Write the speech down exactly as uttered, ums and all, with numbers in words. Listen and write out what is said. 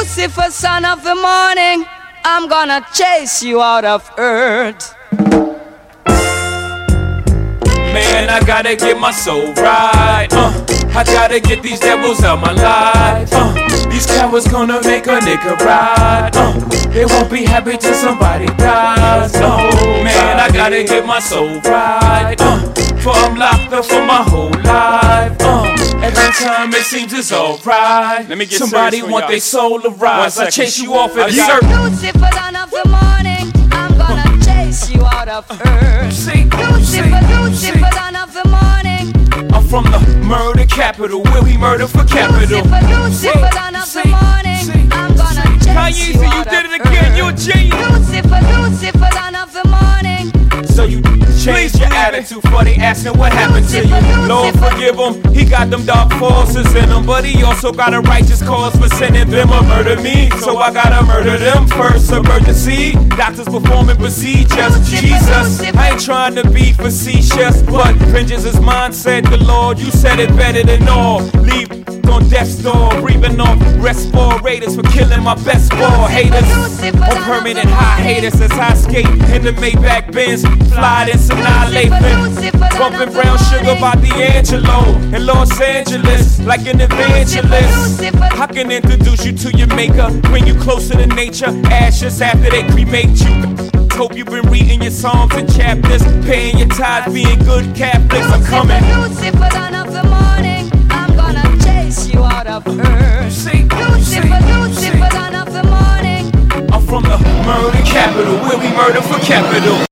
Lucifer, son of the morning, I'm gonna chase you out of earth. Man, I gotta get my soul right. Uh, I gotta get these devils out my life. Uh, these cowards gonna make a nigga ride. Uh, they won't be happy till somebody dies. No, man, I gotta get my soul right. Uh, for I'm locked up for my whole life. Uh, every time it seems it's alright. Let me get somebody serious for want y'all. their soul to rise. I chase you off at Lucifer, son of the morning, I'm gonna chase you out of earth. Lucifer, Lucifer, son of the morning, I'm from the murder capital, where we murder for capital. Lucifer, Lucifer, son of the morning, I'm gonna chase you out of earth. You did it again, you're a genius. Lucifer, Lucifer, son of the morning. So you change your attitude for they asking what happened to you. Lord forgive him, he got them dark forces in him, but he also got a righteous cause for sending them to murder me. So I gotta murder them first. Emergency, doctors performing procedures. Jesus, I ain't trying to be facetious, but vengeance is mine, said the Lord. You said it better than all. Leave on death's door, breathing off respirators for killing my best ball haters. On permanent high haters as I skate in the Maybach Benz, fly this annihilation. Bumping brown sugar by D'Angelo in Los Angeles like an evangelist. I can introduce you to your maker, bring you closer to nature. Ashes after they cremate you. Hope you've been reading your psalms and chapters, paying your tithes, being good Catholics. I'm coming. Lucifer, son of the morning, I'm gonna chase you out of earth. Lucifer, Lucifer, son of the morning, I'm from the murder capital, where we murder for capital.